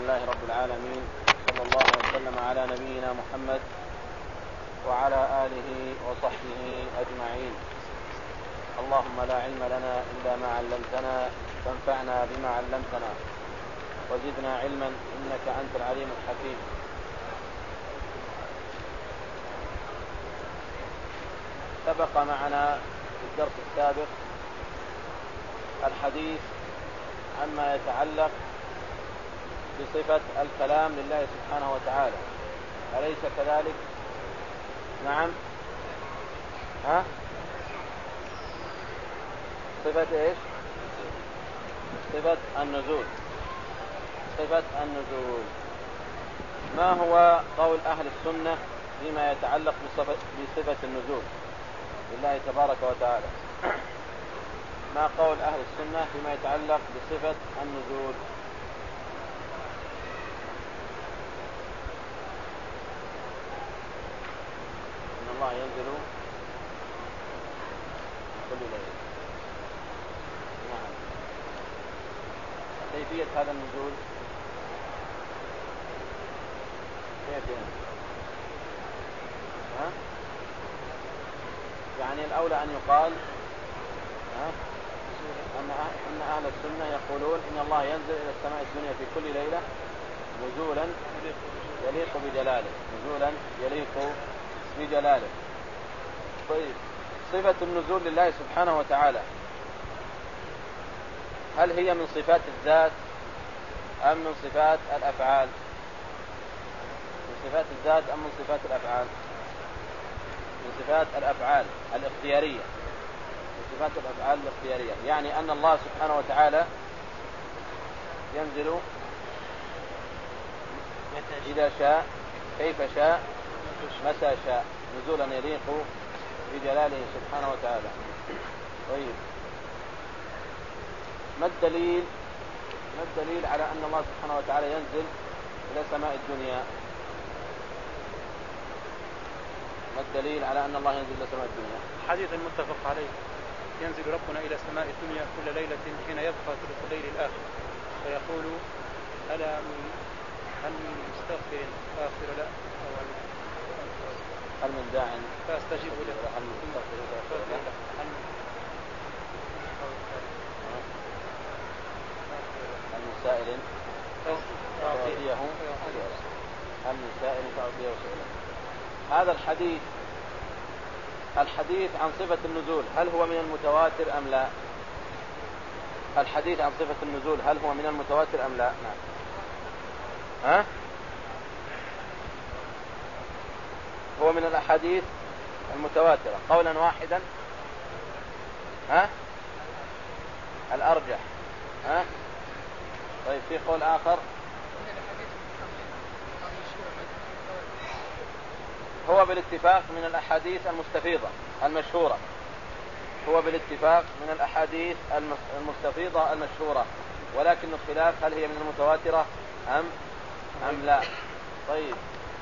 لله رب العالمين، صلى الله وسلم على نبينا محمد وعلى آله وصحبه أجمعين. اللهم لا علم لنا إلا ما علمتنا، فانفعنا بما علمتنا وزدنا علما إنك أنت العليم الحكيم. سبق معنا في الدرس السابق الحديث عما يتعلق بصفة الكلام لله سبحانه وتعالى، أليس كذلك؟ نعم. صفة إيش؟ صفة النزول. صفة النزول. ما هو قول أهل السنة فيما يتعلق بصفة النزول لله تبارك وتعالى؟ ما قول أهل السنة فيما يتعلق بصفة النزول؟ إن الله ينزل كل ليلة. نعم. كيفية هذا النزول كيف يعني الأولى أن يقال أن أهل السنة يقولون إن الله ينزل إلى السماء الدنيا في كل ليلة نزولا يليق بجلاله، نزولا يليق بجلاله. طيب، صفة النزول لله سبحانه وتعالى هل هي من صفات الذات أم من صفات الأفعال؟ من صفات الذات أم من صفات الأفعال؟ من صفات الأفعال الاختيارية، من صفات الأفعال الاختيارية، يعني أن الله سبحانه وتعالى ينزل إذا شاء كيف شاء متى شاء، نزولا يليق بجلاله سبحانه وتعالى. طيب، ما الدليل على أن الله سبحانه وتعالى ينزل إلى سماء الدنيا؟ ما الدليل على أن الله ينزل إلى سماء الدنيا؟ الحديث المتفق عليه: ينزل ربنا إلى سماء الدنيا كل ليلة حين يبقى ثلث الليل الآخر فيقول هل من مستغفر فاغفر له هل من داع فاستجيب له، هل من مستغفر فاغفر له، هل من سائل فأعطيه، هل من سائل فأعطيه سؤاله. هذا الحديث عن صفة النزول هل هو من المتواتر أم لا؟ الحديث عن صفة النزول هل هو من المتواتر أم لا؟ نعم. هو من الأحاديث المتواترة قولا واحدا. الأرجح. طيب، في قول آخر هو بالاتفاق من الأحاديث المستفيضة المشهورة، هو بالاتفاق من الأحاديث المستفيضة المشهورة، ولكن الخلاف هل هي من المتواترة أم لا. طيب،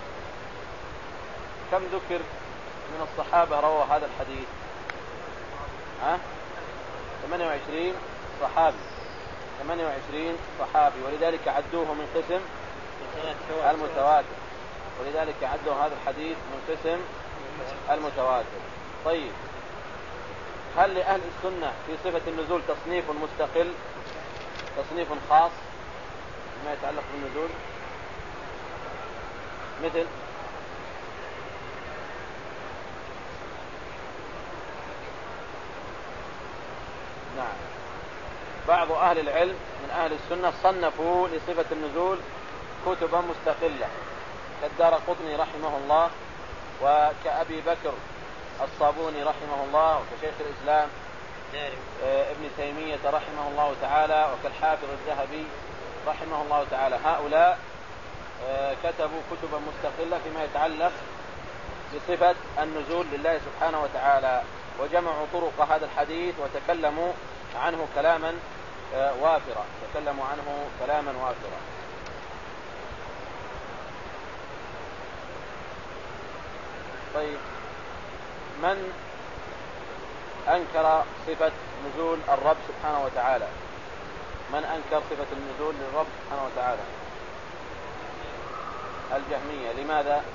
كم ذكر من الصحابة رووا هذا الحديث؟ 28 صحابي، 28 صحابي، ولذلك عدوه من قسم المتواتر، ولذلك عدوا هذا الحديث من قسم المتواتر. طيب، هل لأهل السنة في صفة النزول تصنيف مستقل، تصنيف خاص بما يتعلق بالنزول؟ مثل نعم، بعض أهل العلم من أهل السنة صنفوا لصفة النزول كتبا مستقلة كالدارقطني رحمه الله، وكأبي بكر الصابوني رحمه الله، وكشيخ الإسلام ابن تيمية رحمه الله تعالى، وكالحافظ الذهبي رحمه الله تعالى. هؤلاء كتبوا كتبا مستقلة فيما يتعلق بصفة النزول لله سبحانه وتعالى، وجمعوا طرق هذا الحديث وتكلموا عنه كلاما وافرا، تكلموا عنه كلاما وافرا. طيب، من أنكر صفة نزول الرب سبحانه وتعالى؟ من أنكر صفة النزول للرب سبحانه وتعالى؟ الجهمية. لماذا؟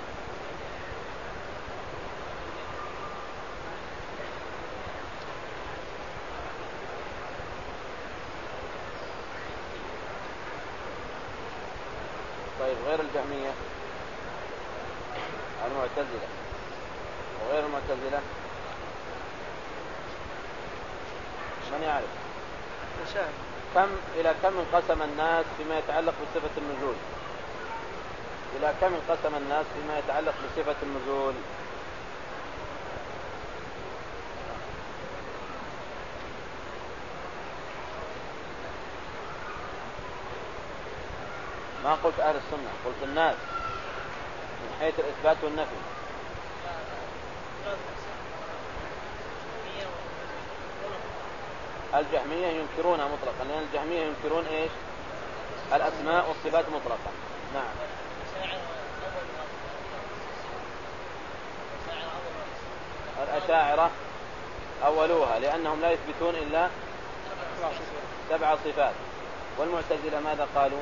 طيب غير الجهمية المعتزلة وغير المعتزلة من يعرف؟ إلى كم انقسم الناس فيما يتعلق بصفة النزول؟ إلى كم انقسم الناس فيما يتعلق بصفة النزول؟ ما قلت أهل السنة، قلت الناس من حيث الإثبات والنفي. الجهمية ينكرونها مطلقا، لأن الجهمية ينكرون إيش؟ الأسماء والصفات مطلقا. نعم. الأشاعرة أولوها لأنهم لا يثبتون إلا 7 صفات. والمعتزلة ماذا قالوا؟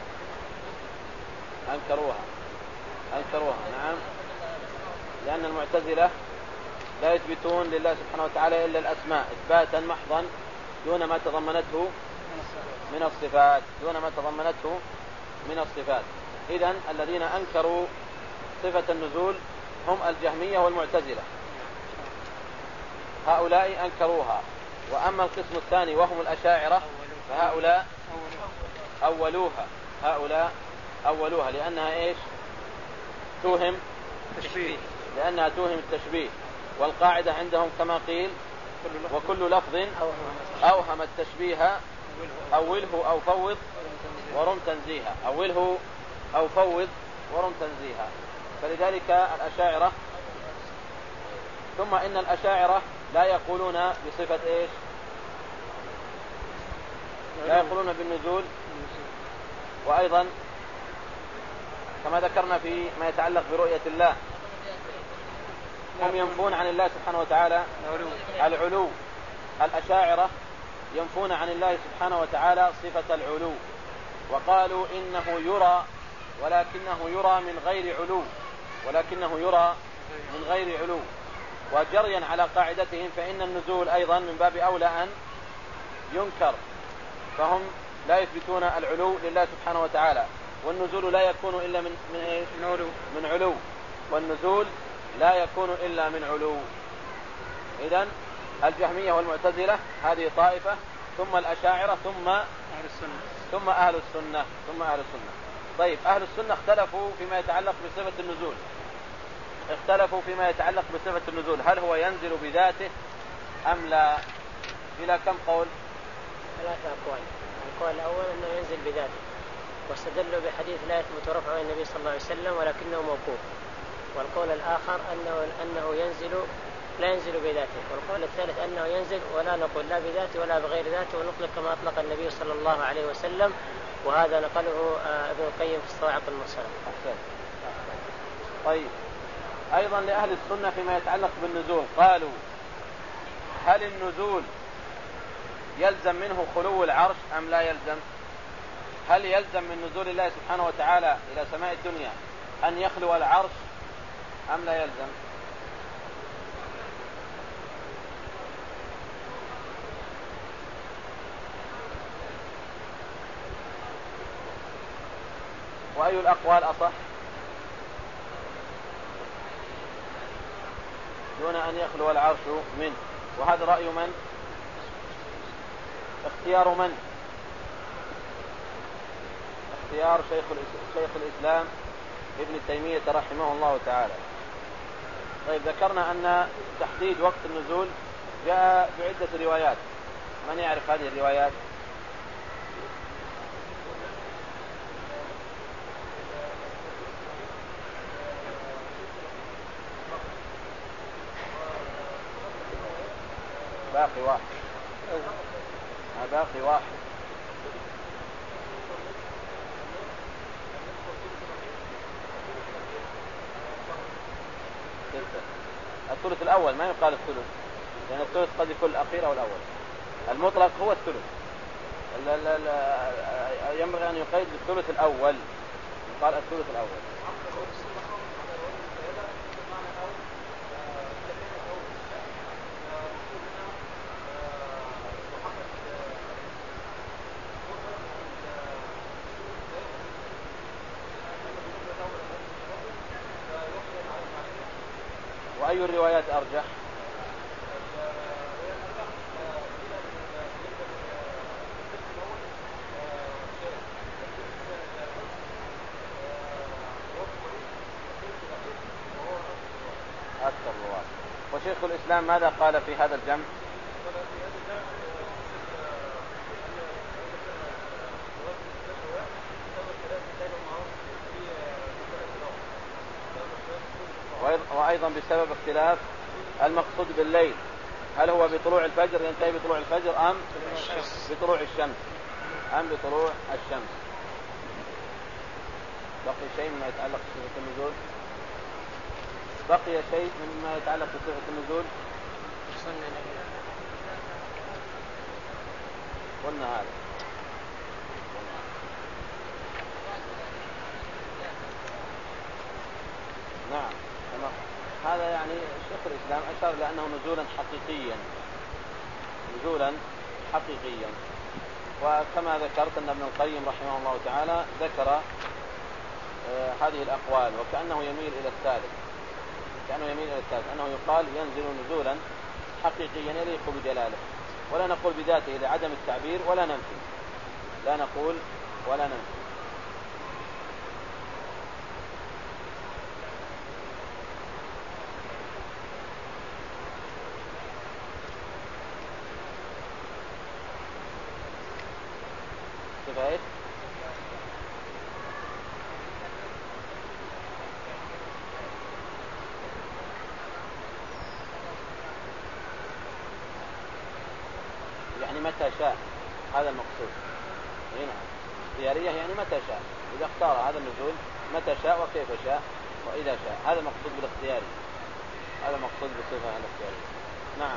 أنكروها. نعم، لأن المعتزلة لا يثبتون لله سبحانه وتعالى إلا الأسماء إثباتا محضا دون ما تضمنته من الصفات. إذن الذين أنكروا صفة النزول هم الجهمية والمعتزلة، هؤلاء أنكروها. وأما القسم الثاني وهم الأشاعرة فهؤلاء أولوها لأنها إيش؟ لأنها توهم التشبيه. والقاعدة عندهم كما قيل: وكل لفظ أوهم التشبيه أوله أو فوض ورم تنزيها. فلذلك الأشاعرة، ثم إن الأشاعرة لا يقولون بصفة إيش؟ لا يقولون بالنزول. وأيضا كما ذكرنا في ما يتعلق برؤية الله، هم ينفون عن الله سبحانه وتعالى العلو. الأشاعرة ينفون عن الله سبحانه وتعالى صفة العلو، وقالوا إنه يرى ولكنه يرى من غير علو. وجريا على قاعدتهم فإن النزول أيضا من باب أولى أن ينكر، فهم لا يثبتون العلو لله سبحانه وتعالى. والنزول لا يكون إلا من علو، والنزول لا يكون إلا من علو. إذن الجهمية والمعتزلة هذه طائفة، ثم الأشاعرة، ثم أهل السنة. طيب أهل السنة اختلفوا فيما يتعلق بصفة النزول، هل هو ينزل بذاته أم لا؟ إلى كم قول؟ 3 أقوال. القول الأول أنه ينزل بذاته، واستدلوا بحديث لا يثبت رفعه النبي صلى الله عليه وسلم ولكنه موقوف. والقول الآخر أنه لا ينزل بذاته. والقول الثالث أنه ينزل ولا نقول لا بذاته ولا بغير ذاته، ونطلق كما أطلق النبي صلى الله عليه وسلم، وهذا نقله ابن القيم في الصواعق المرسلة. طيب أيضا لأهل السنة فيما يتعلق بالنزول قالوا: هل النزول يلزم منه خلو العرش أم لا يلزم؟ هل يلزم من نزول الله سبحانه وتعالى إلى سماء الدنيا أن يخلو العرش أم لا يلزم؟ وأي الأقوال أصح؟ دون أن يخلو العرش منه. وهذا رأي من؟ اختيار من؟ اختيار شيخ الإسلام ابن تيمية رحمه الله تعالى. طيب ذكرنا أن تحديد وقت النزول جاء بعدة روايات. من يعرف هذه الروايات؟ باقي واحد. الثلث الأول ما يقال الثلث، لأن الثلث قد يكون الأخير أو الأول. المطلق هو الثلث. ينبغي أن يقيد بالثلث الأول قال الثلث الأول. وأي الروايات أرجح؟ أكثر رواية. وشيخ الإسلام ماذا قال في هذا الجمع؟ وأيضا بسبب اختلاف المقصود بالليل، هل هو بطلوع الفجر ينتهي بطلوع الفجر أم بطلوع الشمس بقي شيء مما يتعلق بصفة النزول؟ بقي شيء مما يتعلق بصفة النزول؟ قلنا هذا. نعم هذا يعني شيخ الإسلام أشار لأنه نزولا حقيقيا. وكما ذكرت أن ابن القيم رحمه الله تعالى ذكر هذه الأقوال وكأنه يميل إلى الثالث أنه يقال ينزل نزولا حقيقيا يليق بجلاله، ولا نقول بذاته لعدم التعبير ولا ننفي، كفاية. يعني متى شاء، هذا المقصود هنا. اختيارية يعني متى شاء، إذا اختار هذا النزول متى شاء وكيف شاء وإذا شاء، هذا مقصود بالاختياري، هذا مقصود بصفة الاختيارية. نعم.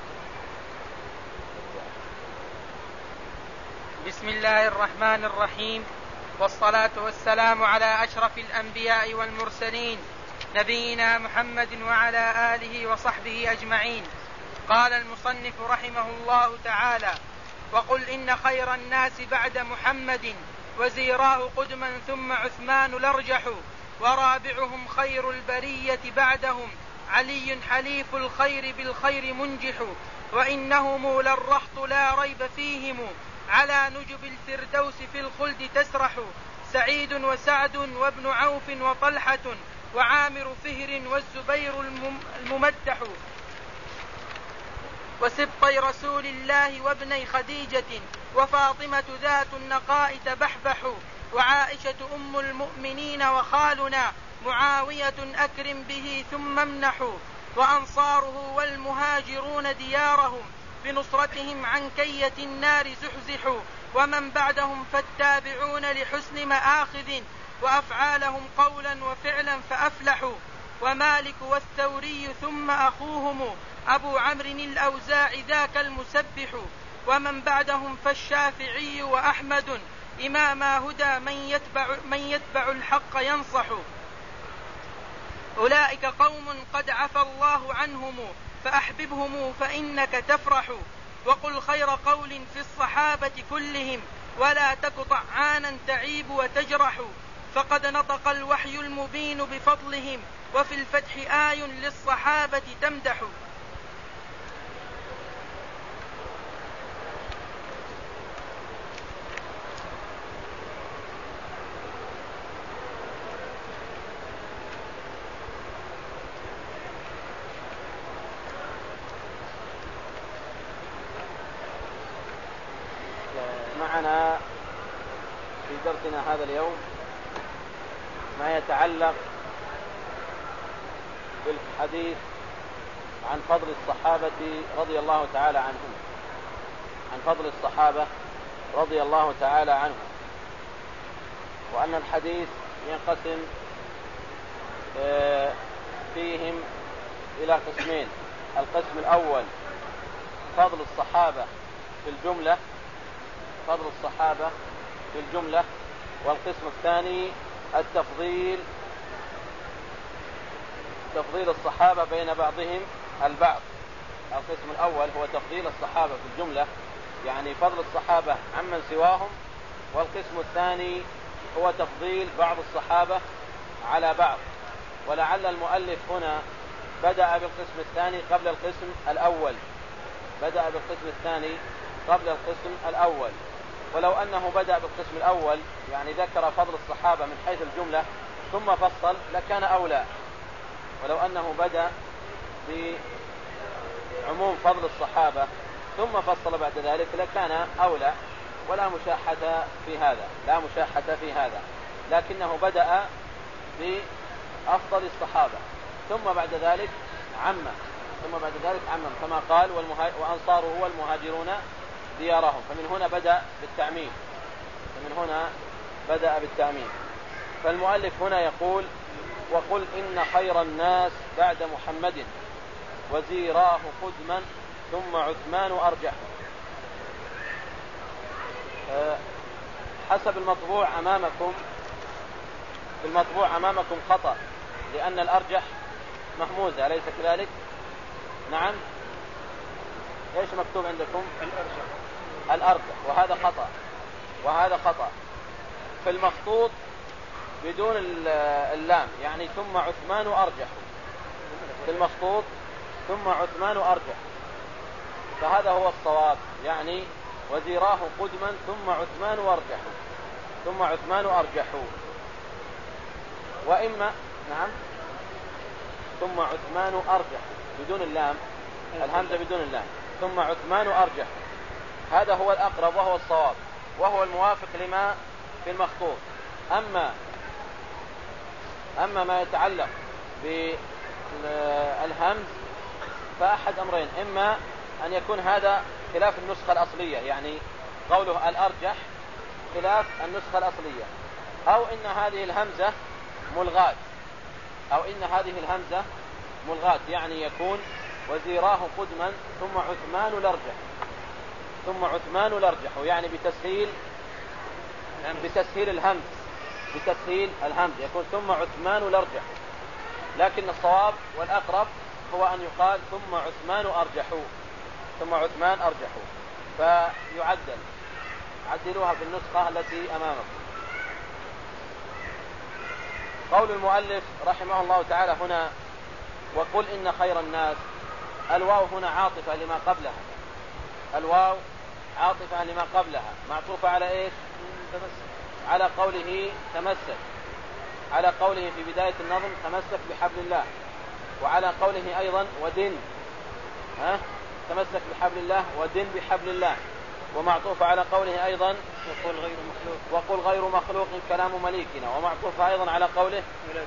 بسم الله الرحمن الرحيم، والصلاة والسلام على أشرف الأنبياء والمرسلين نبينا محمد وعلى آله وصحبه أجمعين. قال المصنف رحمه الله تعالى: وقل إن خير الناس بعد محمد وزيراه قدما ثم عثمان الأرجح، ورابعهم خير البرية بعدهم علي حليف الخير بالخير منجح، وإنهم للرهط لا ريب فيهم على نجب الفردوس في الخلد تسرح، سعيد وسعد وابن عوف وطلحة وعامر فهر والزبير الممدح، وسبطي رسول الله وابني خديجة وفاطمة ذات النقاء تبحبح، وعائشة أم المؤمنين وخالنا معاوية أكرم به ثم امنحوا، وأنصاره والمهاجرون ديارهم بنصرتهم عن كية النار زحزحوا، ومن بعدهم فالتابعون لحسن مآخذ وأفعالهم قولا وفعلا فأفلحوا، ومالك والثوري ثم أخوهم أبو عمرو الأوزاع ذاك المسبح، ومن بعدهم فالشافعي وأحمد إماما هدى من يتبع الحق ينصح، أولئك قوم قد عفى الله عنهم فأحببهم فإنك تفرح، وقل خير قول في الصحابة كلهم ولا تك طعانا تعيب وتجرح، فقد نطق الوحي المبين بفضلهم وفي الفتح آي للصحابة تمدح. معنا في درسنا هذا اليوم ما يتعلق بالحديث عن فضل الصحابة رضي الله تعالى عنهم، وأن الحديث ينقسم فيهم إلى قسمين. القسم الأول فضل الصحابة في الجملة، والقسم الثاني التفضيل، تفضيل الصحابة بين بعضهم البعض. القسم الأول هو تفضيل الصحابة في الجملة، يعني فضل الصحابة عمن سواهم. والقسم الثاني هو تفضيل بعض الصحابة على بعض. ولعل المؤلف هنا بدأ بالقسم الثاني قبل القسم الأول، بدأ بالقسم الثاني قبل القسم الأول. ولو أنه بدأ بالقسم الأول يعني ذكر فضل الصحابة من حيث الجملة ثم فصل لكان أولى. ولو أنه بدأ بعموم فضل الصحابة ثم فصل بعد ذلك لكان أولى، ولا مشاحة في هذا، لا مشاحة في هذا. لكنه بدأ بأفضل الصحابة ثم بعد ذلك عمم، كما قال وأنصاره والمهاجرون ديارهم. فمن هنا بدأ بالتعميم. فالمؤلف هنا يقول: وقل إن خير الناس بعد محمد وزيراه قدما ثم عثمان أرجح. حسب المطبوع أمامكم، في المطبوع أمامكم خطأ، لأن الأرجح مهموزة، أليس كذلك؟ نعم. إيش مكتوب عندكم؟ الأرجح، وهذا خطأ. في المخطوط بدون اللام، يعني ثم عثمان أرجح، في المخطوط ثم عثمان أرجح، فهذا هو الصواب، يعني وزيراه قدما ثم عثمان أرجح. وإما نعم ثم عثمان أرجح بدون اللام، الهمزة بدون اللام، ثم عثمان أرجح. هذا هو الأقرب وهو الصواب وهو الموافق لما في المخطوط. أما ما يتعلق بالهمز فأحد أمرين: إما أن يكون هذا خلاف النسخة الأصلية، يعني قوله الأرجح خلاف النسخة الأصلية، أو إن هذه الهمزة ملغاة، يعني يكون وزيراه قدما ثم عثمان الأرجح، يعني بتسهيل الهمز يكون ثم عثمان الأرجح. لكن الصواب والأقرب هو أن يقال ثم عثمان أرجح، فيعدل، عدلوها في النسخة التي أمامكم. قول المؤلف رحمه الله تعالى هنا: وقل إن خير الناس، الواو هنا عاطفة لما قبلها، معطوفة على إيش؟ على قوله تمسك، على قوله في بداية النظم تمسك بحبل الله، وعلى قوله أيضا ودن، تمسك بحبل الله ودن بحبل الله، ومعطوفة على قوله أيضا وقل غير مخلوق كلام مليكنا، ومعطوفة أيضا على قوله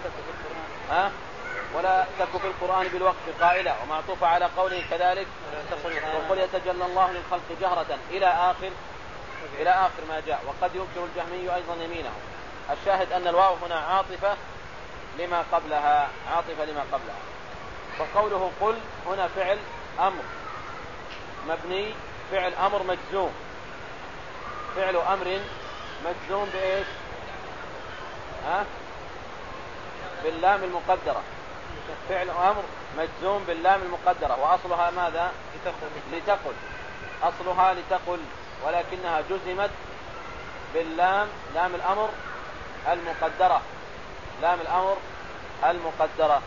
ولا تك في القرآن بالوقف قائلا، ومعطوفة على قوله كذلك وقل يتجلى الله للخلق جهرة إلى آخر ما جاء. وقد ينكر الجهمي أيضا يمينه. الشاهد أن الواو هنا عاطفة لما قبلها. وقوله قل هنا فعل أمر مبني، فعل أمر مجزوم، فعل أمر مجزوم بإيش؟ باللام المقدرة، فعل أمر مجزوم باللام المقدرة، وأصلها ماذا؟ لتقل، أصلها لتقل، ولكنها جزمت باللام، لام الأمر المقدرة.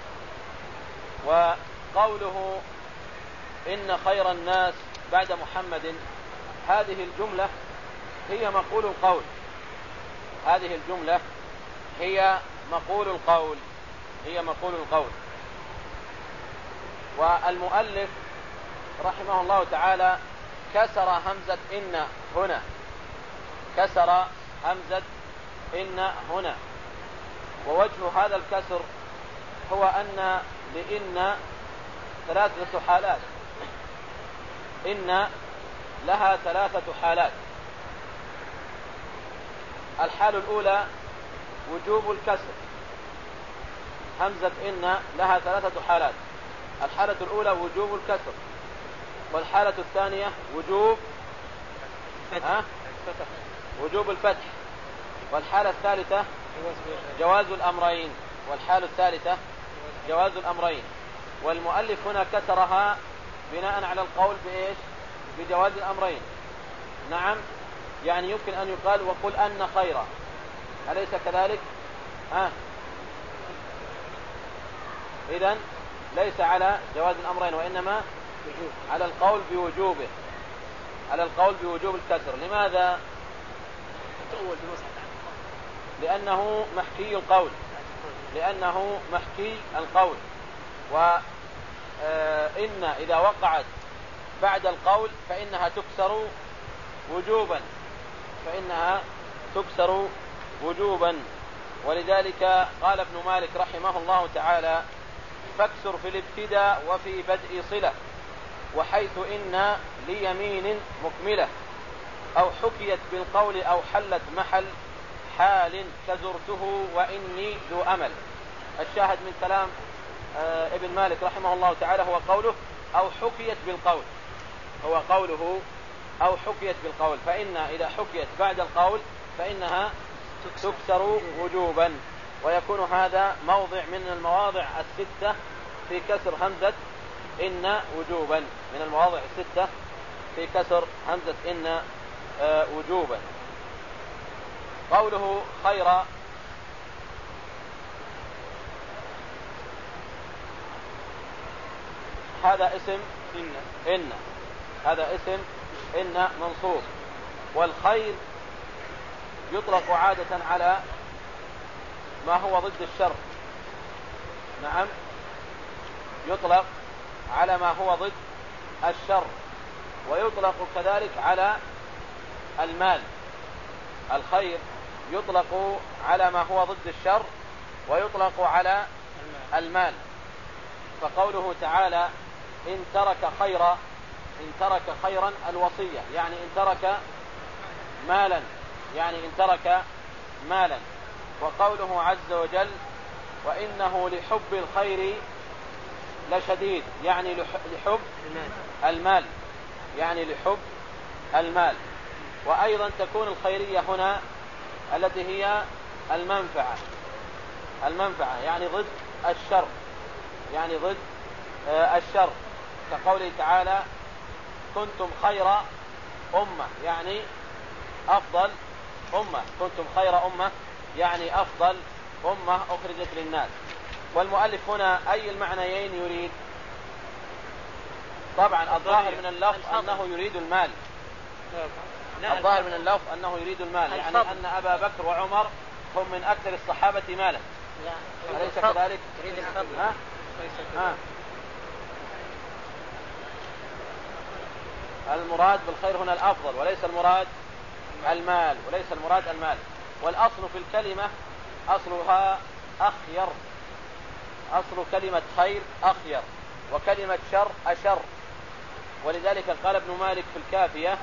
وقوله إن خير الناس بعد محمد، هذه الجملة هي مقول القول. والمؤلف رحمه الله تعالى كسر همزة إن هنا، ووجه هذا الكسر هو أن لإن 3 حالات، إن لها 3 حالات. الحالة الأولى وجوب الكسر، همزة إن لها 3 حالات. الحالة الأولى وجوب الكسر، والحالة الثانية وجوب الفتح، والحالة الثالثة جواز الأمرين. والحال الثالثة جواز الأمرين. والمؤلف هنا كسرها بناء على القول بإيش؟ بجواز الأمرين. نعم، يعني يمكن أن يقال وقل أن خيرا، أليس كذلك؟ إذن ليس على جواز الأمرين، وإنما على القول بوجوبه، على القول بوجوب الكسر. لماذا؟ لأنه محكي القول، لأنه محكي القول. وإن إذا وقعت بعد القول فإنها تكسر وجوبا، فإنها تكسر وجوبا. ولذلك قال ابن مالك رحمه الله تعالى: فاكسر في الابتداء وفي بدء صلة، وحيث إن ليمين مكملة، أو حكيت بالقول أو حلت محل حال كزرته وإني ذو أمل. الشاهد من كلام ابن مالك رحمه الله تعالى هو قوله أو حكيت بالقول، هو قوله أو حكيت بالقول، فإن إذا حكيت بعد القول فإنها تكسر وجوبا. ويكون هذا موضع من المواضع الستة في كسر همزة إن وجوبا، من المواضع الستة في كسر همزة إن وجوبا. قوله خيرا، هذا اسم إن، هذا اسم إن منصوب. والخير يطلق عادة على ما هو ضد الشر. نعم، يطلق على ما هو ضد الشر، ويطلق كذلك على المال. الخير يطلق على ما هو ضد الشر ويطلق على المال. فقوله تعالى: إن ترك خيرا، إن ترك خيرا الوصية، يعني إن ترك مالا، يعني إن ترك مالا. وقوله عز وجل: وإنه لحب الخير لشديد، يعني لحب المال، يعني لحب المال. وأيضا تكون الخيرية هنا التي هي المنفعة، المنفعة يعني ضد الشر، يعني ضد الشر. كقوله تعالى: كنتم خير أمة، يعني أفضل أمة، كنتم خير أمة يعني أفضل أمة أخرجت للناس. والمؤلف هنا أي المعنيين يريد؟ طبعا الظاهر من اللفظ أنه يريد المال، الظاهر من اللفظ أنه يريد المال، يعني أن أبا بكر وعمر هم من أكثر الصحابة مالا، أليس كذلك؟ يريد الفضل. المراد بالخير هنا الأفضل، وليس المراد المال، وليس المراد المال. والأصل في الكلمة أصلها أخير، أصل كلمة خير أخير، وكلمة شر أشر. ولذلك قال ابن مالك في الكافية: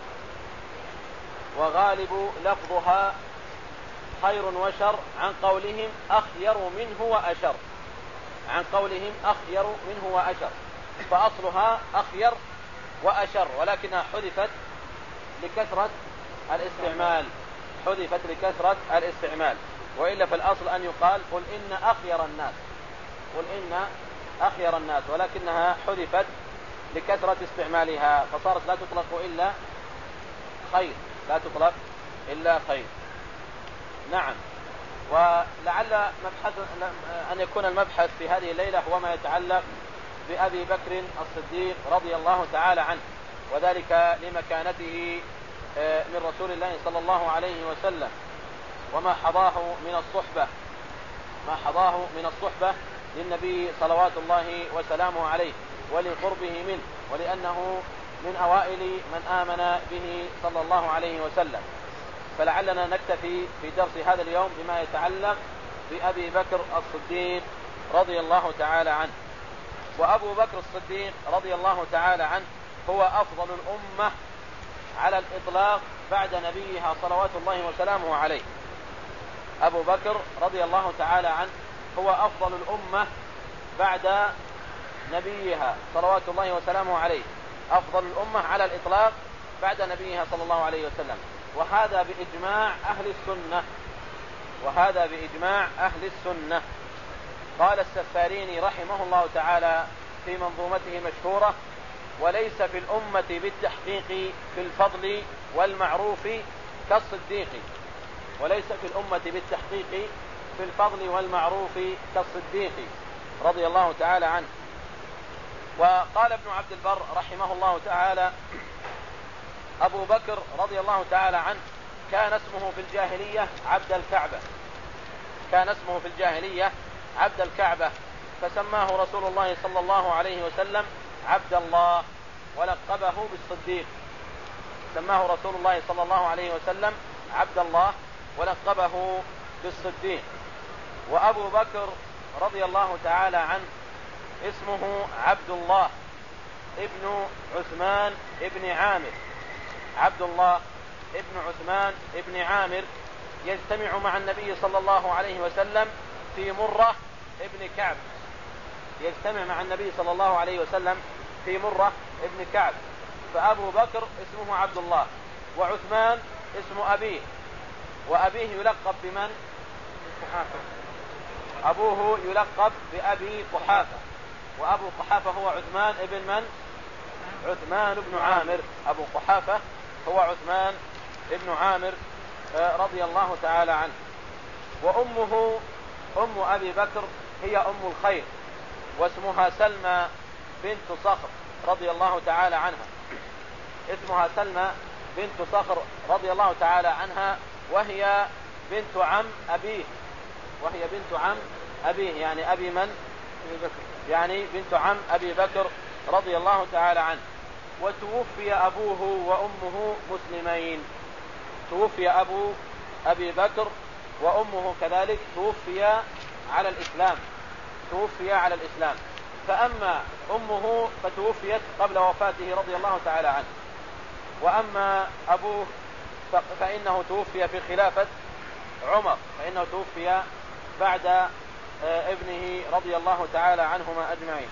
وغالب لفظها خير وشر، عن قولهم أخير منه وأشر، عن قولهم أخير منه وأشر. فأصلها أخير وأشر، ولكنها حذفت لكثرة الاستعمال، حذفت لكثرة الاستعمال. وإلا فالأصل أن يقال: قل إن أخير الناس، قل إن أخير الناس، ولكنها حذفت لكثرة استعمالها، فصارت لا تطلق إلا خير، لا تطلق إلا خير. نعم. ولعل أن يكون المبحث في هذه الليلة هو ما يتعلق بأبي بكر الصديق رضي الله تعالى عنه، وذلك لمكانته من رسول الله صلى الله عليه وسلم، وما حظاه من الصحبة، ما حظاه من الصحبة للنبي صلوات الله وسلامه عليه، ولقربه منه، ولأنه من أوائل من آمن به صلى الله عليه وسلم. فلعلنا نكتفي في درس هذا اليوم بما يتعلق بأبي بكر الصديق رضي الله تعالى عنه. وأبو بكر الصديق رضي الله تعالى عنه هو أفضل الأمة على الإطلاق بعد نبيها صلوات الله وسلامه عليه. أبو بكر رضي الله تعالى عنه هو أفضل الأمة بعد نبيها صلوات الله وسلامه عليه، أفضل الأمة على الإطلاق بعد نبيها صلى الله عليه وسلم. وهذا بإجماع أهل السنة، وهذا بإجماع أهل السنة. قال السفاريني رحمه الله تعالى في منظومته مشهورة: وليس في الأمة بالتحقيق في الفضل والمعروف كالصديق. وليس في الأمة بالتحقيق في الفضل والمعروف كالصديق رضي الله تعالى عنه. وقال ابن عبد البر رحمه الله تعالى: أبو بكر رضي الله تعالى عنه كان اسمه في الجاهلية عبد الكعبة، كان اسمه في الجاهلية عبد الكعبة، فسماه رسول الله صلى الله عليه وسلم عبد الله ولقبه بالصديق. سماه رسول الله صلى الله عليه وسلم عبد الله ولقبه بالصديق. وأبو بكر رضي الله تعالى عنه اسمه عبد الله ابن عثمان ابن عامر. عبد الله ابن عثمان ابن عامر يجتمع مع النبي صلى الله عليه وسلم في مرة ابن كعب، يجتمع مع النبي صلى الله عليه وسلم في مرة ابن كعب. فأبو بكر اسمه عبد الله، وعثمان اسم أبيه، وأبيه يلقب بمن؟ قحافة. أبوه يلقب بأبي قحافة، وأبو قحافة هو عثمان ابن من؟ عثمان بن عامر. أبو قحافة هو عثمان ابن عامر رضي الله تعالى عنه. وأمه أم أبي بكر هي أم الخير، واسمها سلمى بنت صخر رضي الله تعالى عنها. اسمها سلمى بنت صخر رضي الله تعالى عنها، وهي بنت عم أبيه، وهي بنت عم أبيه، يعني أبي من؟ يعني بنت عم أبي بكر رضي الله تعالى عنه. وتوفي أبوه وأمه مسلمين، توفي أبو أبي بكر وأمه كذلك توفي على الإسلام، توفي على الإسلام. فأما أمه فتوفيت قبل وفاته رضي الله تعالى عنه، وأما أبوه فإنه توفي في خلافة عمر، فإنه توفي بعد ابنه رضي الله تعالى عنهما أجمعين.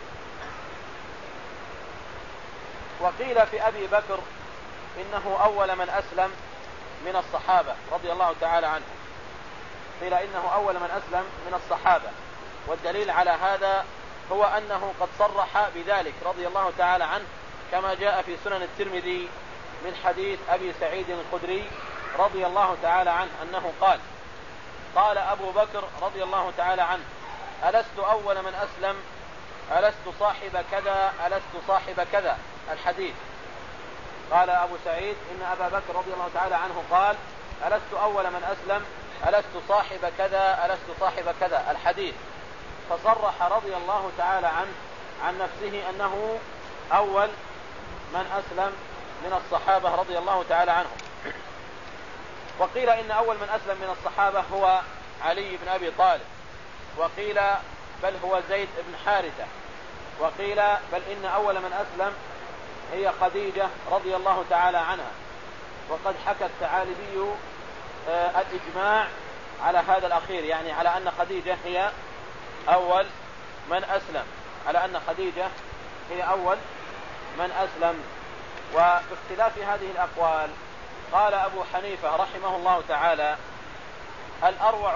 وقيل في أبي بكر إنه أول من أسلم من الصحابة رضي الله تعالى عنه، قيل إنه أول من أسلم من الصحابة. والدليل على هذا هو أنه قد صرح بذلك رضي الله تعالى عنه، كما جاء في سنن الترمذي من حديث أبي سعيد الخدري رضي الله تعالى عنه أنه قال: قال أبو بكر رضي الله تعالى عنه: ألست أول من أسلم؟ ألست صاحب كذا؟ ألست صاحب كذا؟ الحديث. قال أبو سعيد إن أبا بكر رضي الله تعالى عنه قال: ألست أول من أسلم؟ ألست صاحب كذا؟ ألست صاحب كذا؟ الحديث. فصرح رضي الله تعالى عنه عن نفسه أنه أول من أسلم من الصحابة رضي الله تعالى عنهم. وقيل إن أول من أسلم من الصحابة هو علي بن أبي طالب، وقيل بل هو زيد بن حارثة، وقيل بل إن أول من أسلم هي خديجة رضي الله تعالى عنها. وقد حكى الثعالبي الإجماع على هذا الأخير، يعني على أن خديجة هي أول من أسلم، على أن خديجة هي أول من أسلم. وباختلاف هذه الأقوال قال أبو حنيفة رحمه الله تعالى: الأروع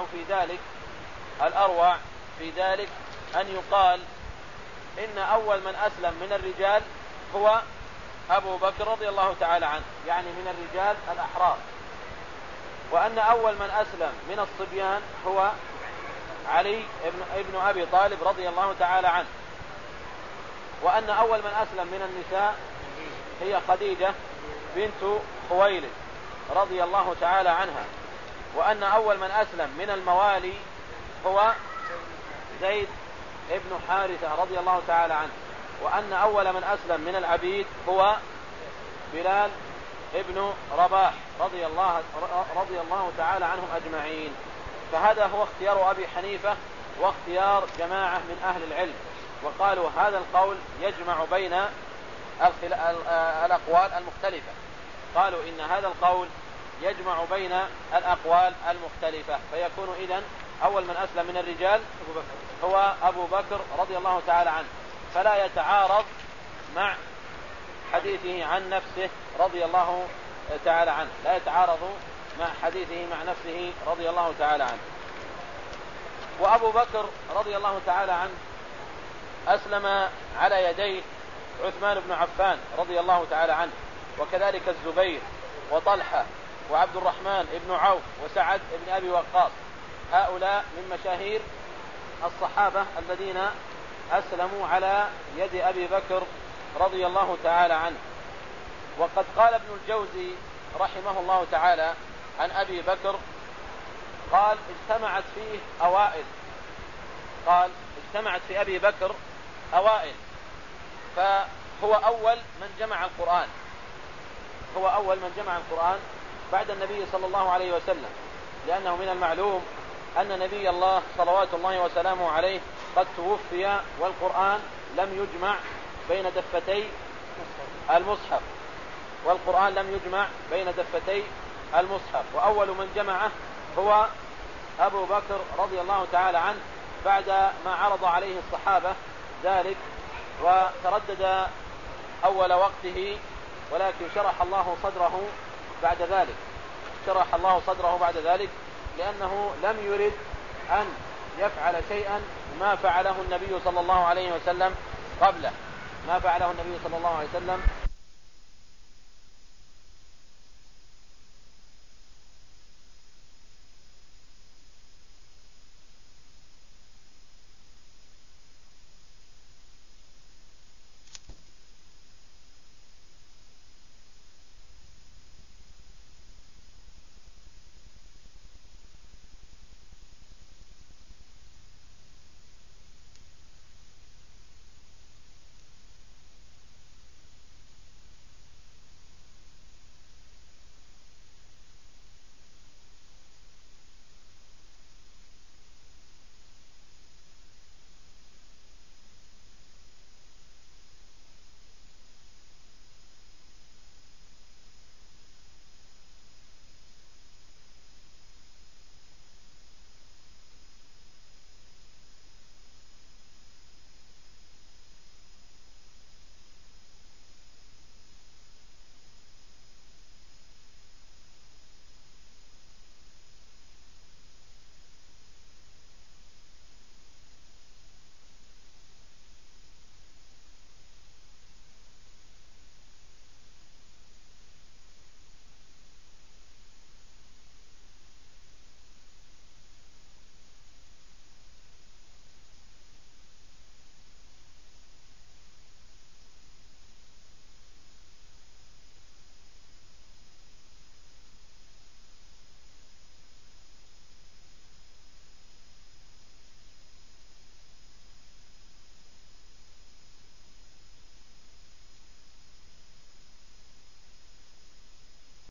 في ذلك أن يقال إن أول من أسلم من الرجال هو أبو بكر رضي الله تعالى عنه، يعني من الرجال الأحرار، وأن أول من أسلم من الصبيان هو علي ابن أبي طالب رضي الله تعالى عنه، وأن أول من أسلم من النساء هي خديجة بنت خويلد رضي الله تعالى عنها، وأن أول من أسلم من الموالي هو زيد ابن حارثة رضي الله تعالى عنه، وأن أول من أسلم من العبيد هو بلال ابن رباح رضي الله تعالى عنهم أجمعين. فهذا هو اختيار أبي حنيفة واختيار جماعة من أهل العلم، وقالوا هذا القول يجمع بين الأقوال المختلفة، قالوا إن هذا القول يجمع بين الأقوال المختلفة، فيكون إذن أول من أسلم من الرجال هو أبو بكر رضي الله تعالى عنه، فلا يتعارض مع حديثه عن نفسه رضي الله تعالى عنه، لا يتعارض مع حديثه مع نفسه رضي الله تعالى عنه. وأبو بكر رضي الله تعالى عنه أسلم على يديه عثمان بن عفان رضي الله تعالى عنه، وكذلك الزبير وطلحة وعبد الرحمن بن عوف وسعد بن أبي وقاص، هؤلاء من مشاهير الصحابة الذين أسلموا على يد أبي بكر رضي الله تعالى عنه. وقد قال ابن الجوزي رحمه الله تعالى عن أبي بكر، قال اجتمعت في أبي بكر أوائل، فهو أول من جمع القرآن بعد النبي صلى الله عليه وسلم، لأنه من المعلوم أن نبي الله صلوات الله وسلامه عليه قد توفي والقرآن لم يجمع بين دفتي المصحف، وأول من جمعه هو أبو بكر رضي الله تعالى عنه بعد ما عرض عليه الصحابة ذلك وتردد أول وقته، ولكن شرح الله صدره بعد ذلك لأنه لم يرد أن يفعل شيئا ما فعله النبي صلى الله عليه وسلم